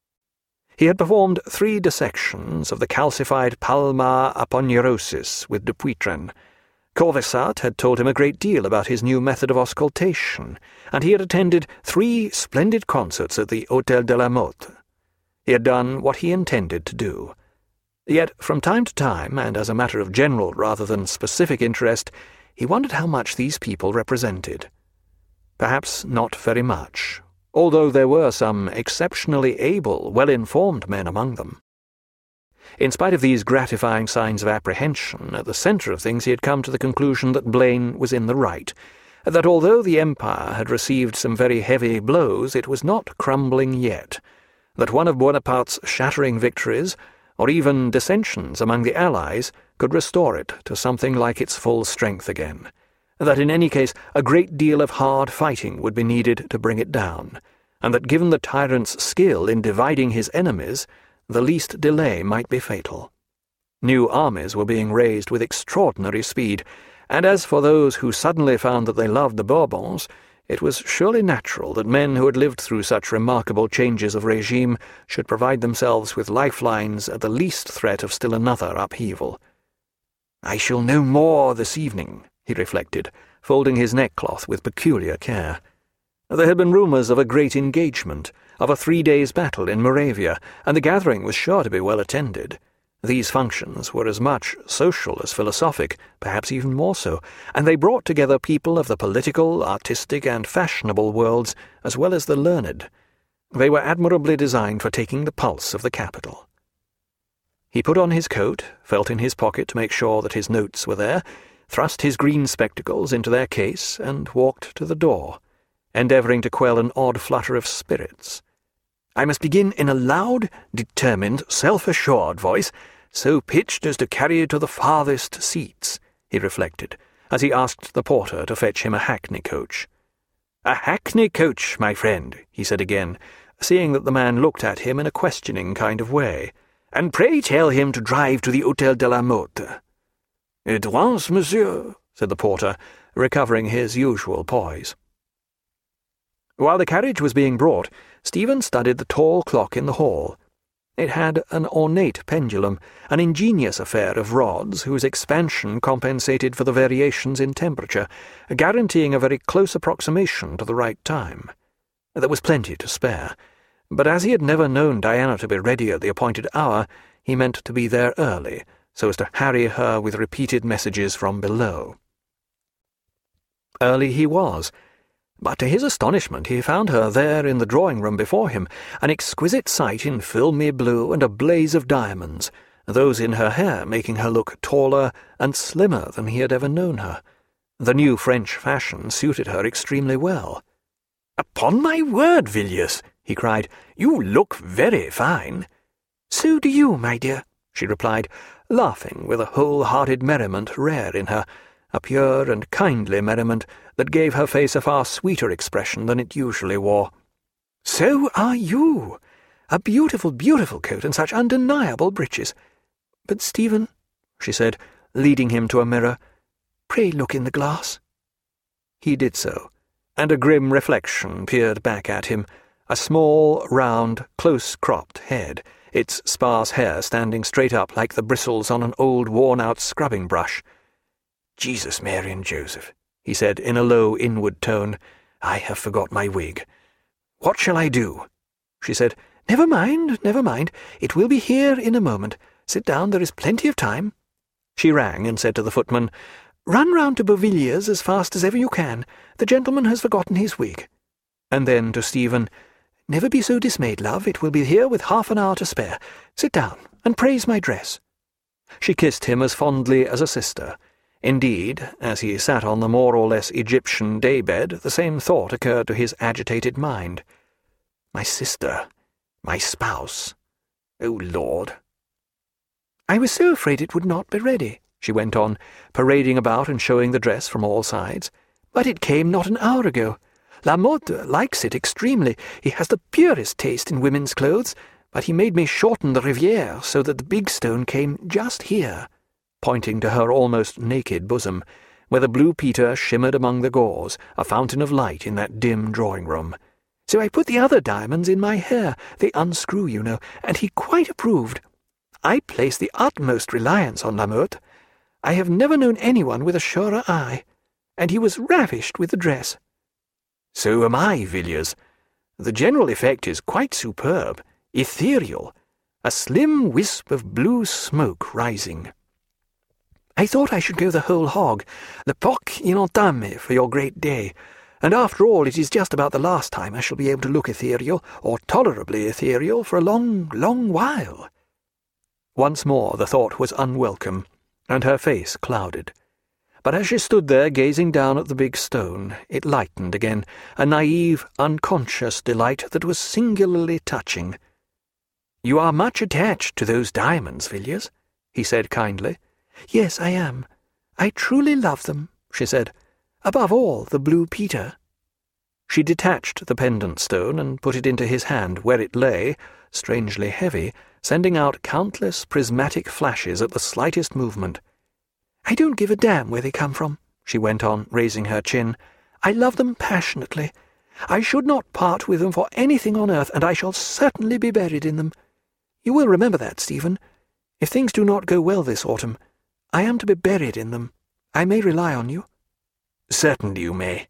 A: He had performed 3 dissections of the calcified palmar aponeurosis with Dupuytren. Corvisart had told him a great deal about his new method of auscultation, and he had attended 3 splendid concerts at the Hôtel de la Motte. He had done what he intended to do. Yet, from time to time, and as a matter of general rather than specific interest, he wondered how much these people represented. Perhaps not very much, although there were some exceptionally able, well-informed men among them. In spite of these gratifying signs of apprehension, at the centre of things he had come to the conclusion that Blaine was in the right, that although the Empire had received some very heavy blows, it was not crumbling yet, that one of Bonaparte's shattering victories, or even dissensions among the Allies, could restore it to something like its full strength again, that in any case a great deal of hard fighting would be needed to bring it down, and that given the tyrant's skill in dividing his enemies, the least delay might be fatal. New armies were being raised with extraordinary speed, and as for those who suddenly found that they loved the Bourbons, it was surely natural that men who had lived through such remarkable changes of regime should provide themselves with lifelines at the least threat of still another upheaval. "I shall know more this evening," he reflected, folding his neckcloth with peculiar care. There had been rumours of a great engagement, of a 3 days' battle in Moravia, and the gathering was sure to be well attended. These functions were as much social as philosophic, perhaps even more so, and they brought together people of the political, artistic, and fashionable worlds, as well as the learned. They were admirably designed for taking the pulse of the capital. He put on his coat, felt in his pocket to make sure that his notes were there, thrust his green spectacles into their case, and walked to the door, endeavouring to quell an odd flutter of spirits. "I must begin in a loud, determined, self-assured voice, so pitched as to carry to the farthest seats," he reflected, as he asked the porter to fetch him a hackney coach. "A hackney coach, my friend," he said again, seeing that the man looked at him in a questioning kind of way. "And pray tell him to drive to the Hôtel de la Motte." "At once, monsieur," said the porter, recovering his usual poise. While the carriage was being brought, Stephen studied the tall clock in the hall. It had an ornate pendulum, an ingenious affair of rods whose expansion compensated for the variations in temperature, guaranteeing a very close approximation to the right time. There was plenty to spare, but as he had never known Diana to be ready at the appointed hour, he meant to be there early, so as to harry her with repeated messages from below. Early he was, but to his astonishment he found her there in the drawing-room before him, an exquisite sight in filmy blue and a blaze of diamonds, those in her hair making her look taller and slimmer than he had ever known her. The new French fashion suited her extremely well. "Upon my word, Villiers," he cried, "you look very fine." "So do you, my dear," she replied, laughing with a whole-hearted merriment rare in her, a pure and kindly merriment that gave her face a far sweeter expression than it usually wore. "So are you. A beautiful, beautiful coat and such undeniable breeches. But, Stephen," she said, leading him to a mirror, "pray look in the glass." He did so, and a grim reflection peered back at him, a small, round, close-cropped head, its sparse hair standing straight up like the bristles on an old worn-out scrubbing-brush. "Jesus, Mary, and Joseph," he said in a low inward tone, "I have forgot my wig. What shall I do?" She said, never mind, it will be here in a moment. Sit down, there is plenty of time." She rang and said to the footman, "Run round to Beauvilliers as fast as ever you can. The gentleman has forgotten his wig." And then to Stephen, "Never be so dismayed, love, it will be here with half an hour to spare. Sit down, and praise my dress." She kissed him as fondly as a sister. Indeed, as he sat on the more or less Egyptian daybed, the same thought occurred to his agitated mind. My sister, my spouse, oh Lord! "I was so afraid it would not be ready," she went on, parading about and showing the dress from all sides. "But it came not an hour ago. La Motte likes it extremely. He has the purest taste in women's clothes, but he made me shorten the riviere so that the big stone came just here," pointing to her almost naked bosom, where the blue Peter shimmered among the gauze, a fountain of light in that dim drawing-room. "So I put the other diamonds in my hair. They unscrew, you know, and he quite approved. I place the utmost reliance on La Motte. I have never known anyone with a surer eye, and he was ravished with the dress." "So am I, Villiers. The general effect is quite superb, ethereal, a slim wisp of blue smoke rising." "I thought I should go the whole hog, l'époque inentamée for your great day, and after all it is just about the last time I shall be able to look ethereal, or tolerably ethereal, for a long, long while." Once more the thought was unwelcome, and her face clouded. But as she stood there gazing down at the big stone, it lightened again, a naive, unconscious delight that was singularly touching. "You are much attached to those diamonds, Villiers," he said kindly. "Yes, I am. I truly love them," she said. "Above all, the blue Peter."
B: She detached the pendant stone and put it into his hand, where it lay, strangely heavy, sending out countless prismatic flashes at the slightest movement. "I don't give a damn where they come from," she went on, raising her chin. "I love them passionately. I should not part with them for anything on earth, and I shall certainly be buried in them. You will remember that, Stephen. If things do not go well this autumn, I am to be buried in them. I may rely on you?"
A: "Certainly you may."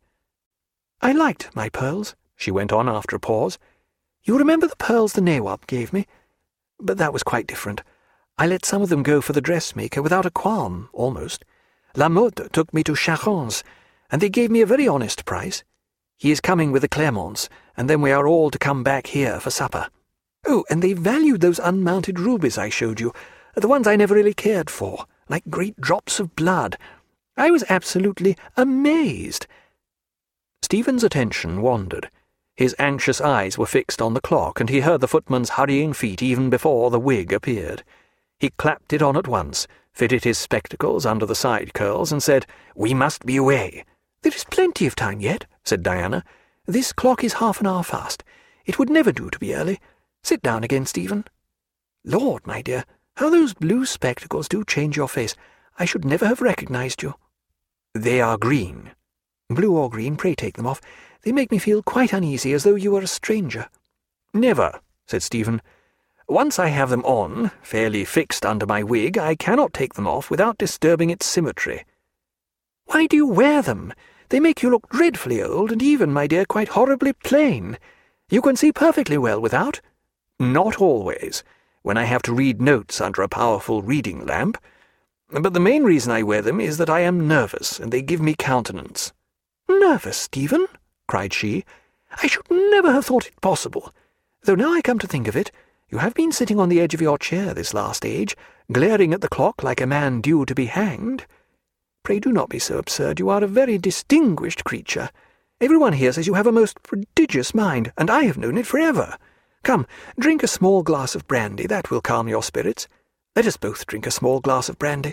B: "I liked my pearls," she went on after a pause. "You remember the pearls the Nawab gave me? But that was quite different. I let some of them go for the dressmaker without a qualm, almost. Lamotte took me to Charons, and they gave me a very honest price. He is coming with the Clermonts, and then we are all to come back here for supper. Oh, and they valued those unmounted rubies I showed you, the ones I never really cared for, like great drops of blood. I was absolutely amazed." Stephen's attention wandered. His anxious eyes were fixed on the clock, and he heard the footman's hurrying feet even before the wig appeared. He clapped it on at once, fitted his spectacles under the side curls, and said, "We must be away." "There is plenty of time yet," said Diana. "This clock is half an hour fast. It would never do to be early. Sit down again, Stephen. Lord, my dear, how those blue spectacles do change your face. I should never have recognized you."
A: "They are green."
B: "Blue or green, pray take them off. They make me feel quite uneasy, as though you were a stranger."
A: "Never," said Stephen. "Once I have them on, fairly fixed under my wig, I cannot take them off without disturbing its symmetry."
B: "Why do you wear them? They make you look dreadfully old, and even, my dear, quite horribly plain. You can see perfectly well without."
A: "Not always, when I have to read notes under a powerful reading lamp. But the main reason I wear them is that I am nervous, and they give me countenance."
B: "Nervous, Stephen?" cried she. "I should never have thought it possible. Though now I come to think of it, you have been sitting on the edge of your chair this last age, glaring at the clock like a man due to be hanged. Pray do not be so absurd. You are a very distinguished creature. Everyone here says you have a most prodigious mind, and I have known it forever. Come, drink a small glass of brandy. That will calm your spirits. Let us both drink a small glass of brandy."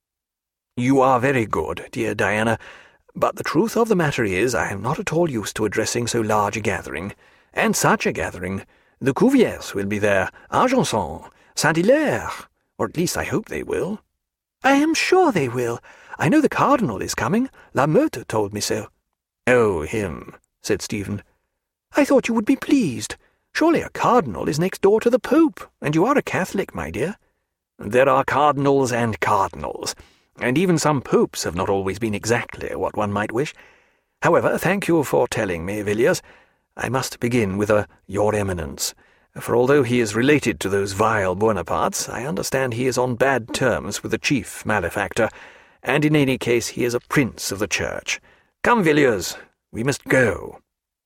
A: "You are very good, dear Diana, but the truth of the matter is I am not at all used to addressing so large a gathering, and such a gathering. The Cuviers will be there, Argenson, Saint-Hilaire, or at least I hope they will."
B: "I am sure they will. I know the Cardinal is coming. Lamotte told me so."
A: "Oh, him," said Stephen.
B: "I thought you would be pleased. Surely a cardinal is next door to the Pope, and you are a Catholic, my dear."
A: "There are cardinals and cardinals, and even some popes have not always been exactly what one might wish. However, thank you for telling me, Villiers. I must begin with Your Eminence, for although he is related to those vile Bonapartes, I understand he is on bad terms with the chief malefactor, and in any case he is a prince of the Church. Come, Villiers, we must go."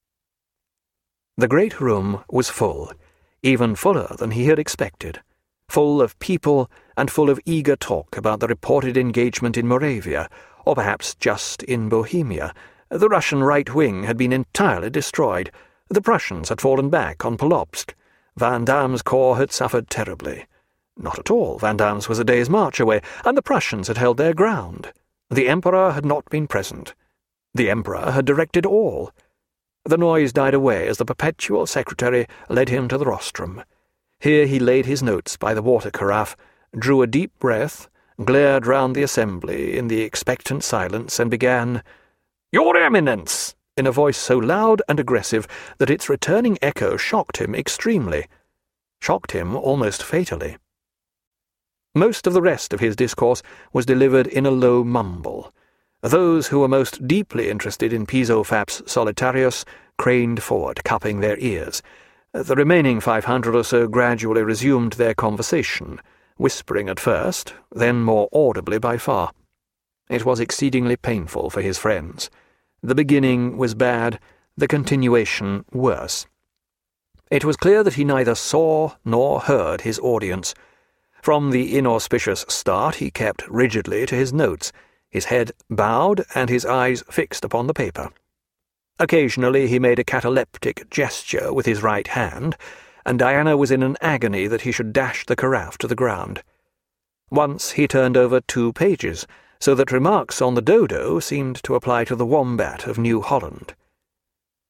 B: The great room was full, even fuller than he had expected, full of people and full of eager talk about the reported engagement in Moravia, or perhaps just in Bohemia. The Russian right wing had been entirely destroyed. The Prussians had fallen back on Polotsk. Vandam's corps had suffered terribly. Not at all. Vandam's was a day's march away, and the Prussians had held their ground. The Emperor had not been present. The Emperor had directed all. The noise died away as the perpetual secretary led him to the rostrum. Here he laid his notes by the water carafe, drew a deep breath, glared round the assembly in the expectant silence, and began, "Your Eminence," in a voice so loud and aggressive that its returning echo shocked him extremely, shocked him almost fatally. Most of the rest of his discourse was delivered in a low mumble. Those who were most deeply interested in Piso Fap's Solitarius craned forward, cupping their ears. The remaining 500 or so gradually resumed their conversation, whispering at first, then more audibly by far. It was exceedingly painful for his friends. The beginning was bad, the continuation worse. It was clear that he neither saw nor heard his audience. From the inauspicious start he kept rigidly to his notes, his head bowed and his eyes fixed upon the paper. Occasionally he made a cataleptic gesture with his right hand, and Diana was in an agony that he should dash the carafe to the ground. Once he turned over 2 pages, so that remarks on the dodo seemed to apply to the wombat of New Holland.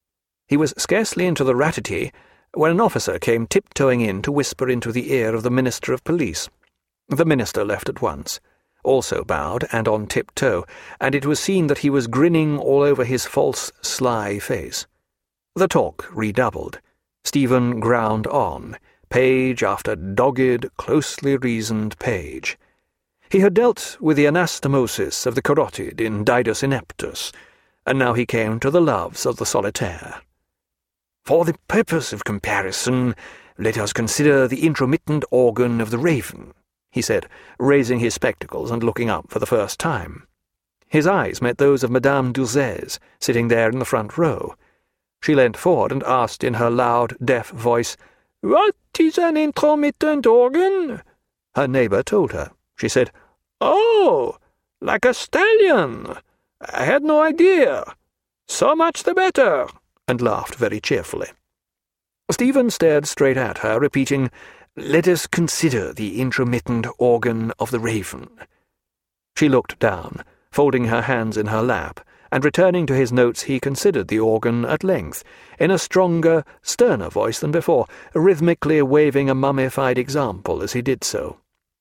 B: He was scarcely into the ratty when an officer came tiptoeing in to whisper into the ear of the Minister of Police. The minister left at once, also bowed and on tiptoe, and it was seen that he was grinning all over his false, sly face. The talk redoubled. Stephen ground on, page after dogged, closely reasoned page. He had dealt with the anastomosis of the carotid in Didos ineptus, and now he came to the loves of the solitaire. For the purpose of comparison, let us consider the intromittent organ of the raven, he said, raising his spectacles and looking up for the first time. His eyes met those of Madame d'Uzès, sitting there in the front row. She leant forward and asked in her loud, deaf voice, "What is an intromittent organ?" Her neighbour told her. She said, "Oh, like a stallion. I had no idea. So much the better," and laughed very cheerfully. Stephen stared straight at her, repeating, "Let us consider the intromittent organ of the raven." She looked down, folding her hands in her lap, and returning to his notes he considered the organ at length, in a stronger, sterner voice than before, rhythmically waving a mummified example as he did so.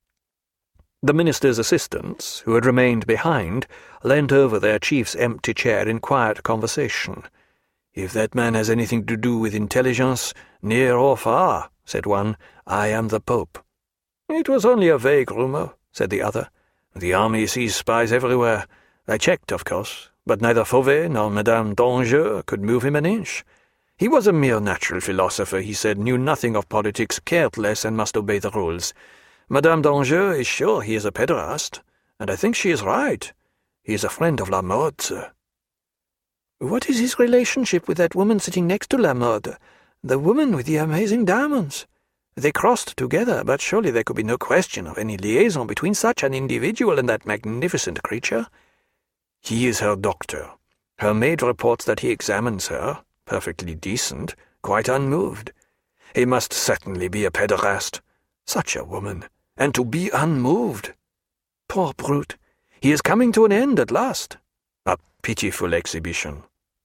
B: The minister's assistants, who had remained behind, leant over their chief's empty chair in quiet conversation. "If that man has anything to do with intelligence, near or far," said one, "I am the Pope." "It was only a vague rumour," said the other. "The army sees spies everywhere. I checked, of course, but neither Fauvet nor Madame d'Anjou could move him an inch. He was a mere natural philosopher, he said, knew nothing of politics, cared less, and must obey the rules. Madame d'Anjou is sure he is a pederast, and I think she is right. He is a friend of Lamode's." "What is his relationship with that woman sitting next to Lamotte, the woman with the amazing diamonds? They crossed together, but surely there could be no question of any liaison between such an individual and that magnificent creature?" "He is her doctor. Her maid reports that he examines her, perfectly decent, quite unmoved. He must certainly be a pederast. Such a woman, and to be unmoved. Poor brute, he is coming to an end at last. A pitiful exhibition."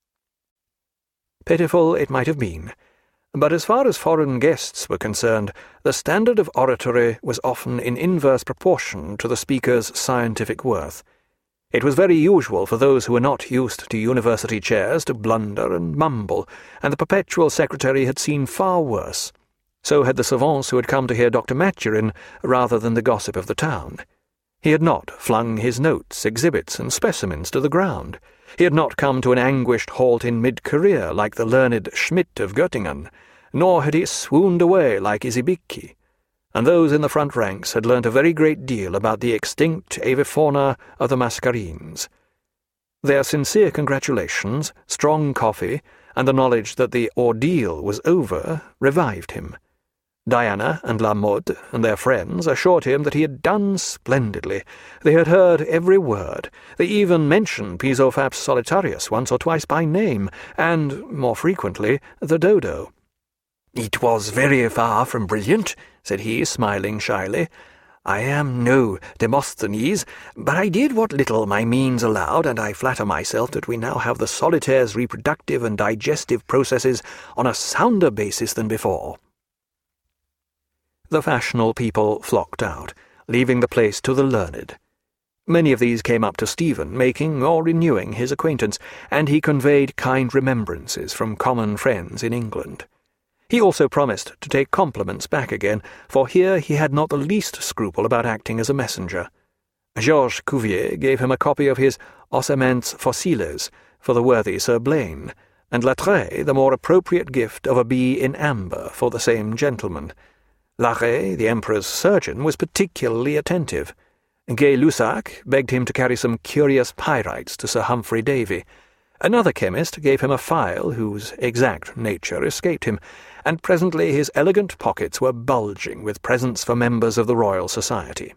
B: Pitiful it might have been, but as far as foreign guests were concerned, the standard of oratory was often in inverse proportion to the speaker's scientific worth. It was very usual for those who were not used to university chairs to blunder and mumble, and the perpetual secretary had seen far worse. So had the savants who had come to hear Dr. Maturin rather than the gossip of the town. He had not flung his notes, exhibits, and specimens to the ground. He had not come to an anguished halt in mid-career like the learned Schmidt of Göttingen, nor had he swooned away like Isibicki. And those in the front ranks had learnt a very great deal about the extinct avifauna of the Mascarines. Their sincere congratulations, strong coffee, and the knowledge that the ordeal was over revived him. Diana and Lamotte and their friends assured him that he had done splendidly. They had heard every word. They even mentioned Pisofaps solitarius once or twice by name, and, more frequently, the dodo. "It was very far from brilliant," said he, smiling shyly. "I am no Demosthenes, but I did what little my means allowed, and I flatter myself that we now have the solitaire's reproductive and digestive processes on a sounder basis than before." The fashionable people flocked out, leaving the place to the learned. Many of these came up to Stephen, making or renewing his acquaintance, and he conveyed kind remembrances from common friends in England. He also promised to take compliments back again, for here he had not the least scruple about acting as a messenger. Georges Cuvier gave him a copy of his Ossements Fossiles for the worthy Sir Blaine, and Latreille the more appropriate gift of a bee in amber for the same gentleman. Larrey, the Emperor's surgeon, was particularly attentive. Gay-Lussac begged him to carry some curious pyrites to Sir Humphrey Davy. Another chemist gave him a phial whose exact nature escaped him, and presently his elegant pockets were bulging with presents for members of the Royal Society.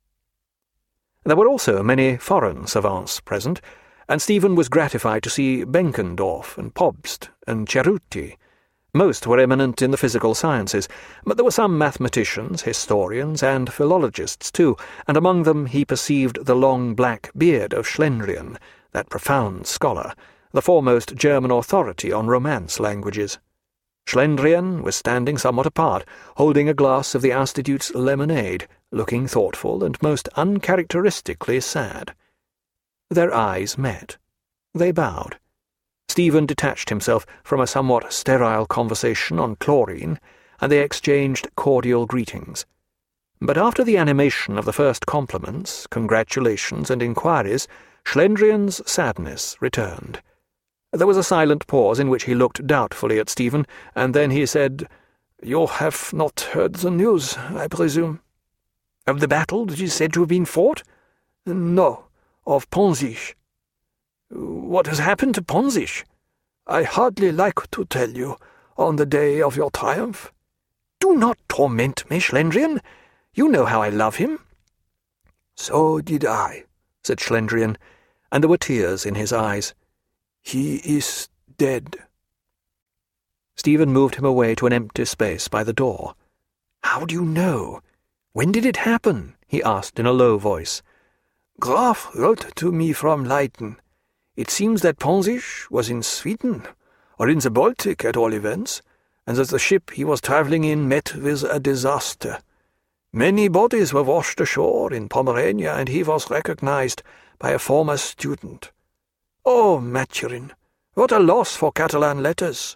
B: There were also many foreign savants present, and Stephen was gratified to see Benkendorf and Pobst and Cerutti. Most were eminent in the physical sciences, but there were some mathematicians, historians, and philologists too, and among them he perceived the long black beard of Schlendrian, that profound scholar,
A: the foremost German authority on Romance languages. Schlendrian was standing somewhat apart, holding a glass of the Institute's lemonade, looking thoughtful and most uncharacteristically sad. Their eyes met. They bowed. Stephen detached himself from a somewhat sterile conversation on chlorine, and they exchanged cordial greetings. But after the animation of the first compliments, congratulations, and inquiries, Schlendrian's sadness returned. There was a silent pause in which he looked doubtfully at Stephen, and then he said, "You have not heard the news, I presume?" "Of the battle that is said to have been fought?" "No, of Ponzich." "What has happened to Ponzich?" "I hardly like to tell you on the day of your triumph." "Do not torment me, Schlendrian. You know how I love him."
B: "So did I," said Schlendrian, and there were tears in his eyes. "He is dead."
A: Stephen moved him away to an empty space by the door. "How do you know? When did it happen?" he asked in a low voice.
B: "Graf wrote to me from Leiden. It seems that Ponzich was in Sweden, or in the Baltic at all events, and that the ship he was travelling in met with a disaster. Many bodies were washed ashore in Pomerania, and he was recognized by a former student. Oh, Maturin, what a loss for Catalan letters."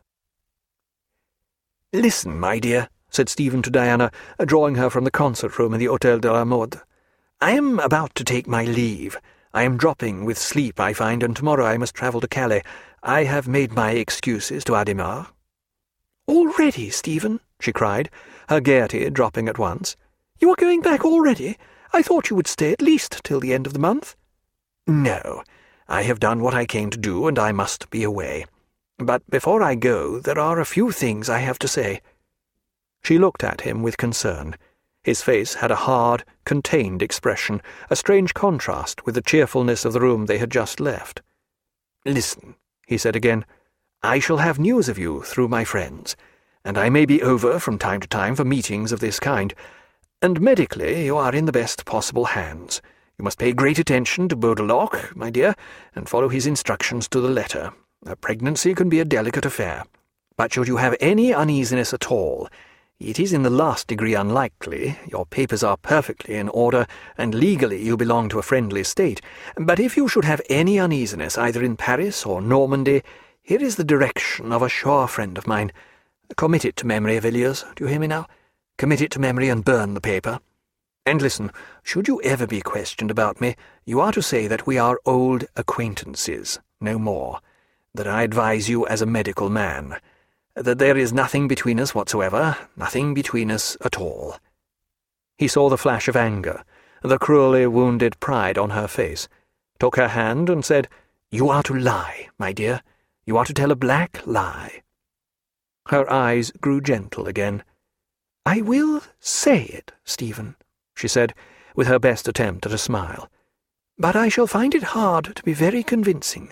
A: "Listen, my dear," said Stephen to Diana, drawing her from the concert-room in the Hôtel de la Mode. "I am about to take my leave. I am dropping with sleep, I find, and tomorrow I must travel to Calais. I have made my excuses to Adhémar." "Already, Stephen?" she cried, her gaiety dropping at once. "You are going back already? I thought you would stay at least till the end of the month." "No. I have done what I came to do, and I must be away. But before I go, there are a few things I have to say." She looked at him with concern. His face had a hard, contained expression, a strange contrast with the cheerfulness of the room they had just left. "Listen," he said again. "I shall have news of you through my friends, and I may be over from time to time for meetings of this kind. And medically you are in the best possible hands. You must pay great attention to Beaudeloc, my dear, and follow his instructions to the letter. A pregnancy can be a delicate affair. But should you have any uneasiness at all, it is in the last degree unlikely. Your papers are perfectly in order, and legally you belong to a friendly state. But if you should have any uneasiness either in Paris or Normandy, here is the direction of a sure friend of mine. Commit it to memory, Villiers. Do you hear me now? Commit it to memory and burn the paper. And listen, should you ever be questioned about me, you are to say that we are old acquaintances, no more, that I advise you as a medical man, that there is nothing between us whatsoever, nothing between us at all." He saw the flash of anger, the cruelly wounded pride on her face, took her hand and said, "You are to lie, my dear. You are to tell a black lie." Her eyes grew gentle again. "I will say it, Stephen," she said, with her best attempt at a smile. "But I shall find it hard to be very convincing."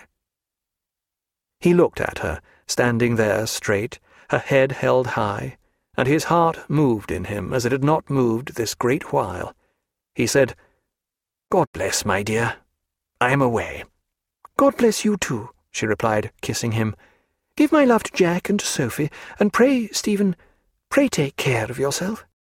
A: He looked at her, standing there straight, her head held high, and his heart moved in him as it had not moved this great while. He said, "God bless, my dear. I am away." "God bless you too," she replied, kissing him. "Give my love to Jack and to Sophie, and pray, Stephen, pray take care of yourself."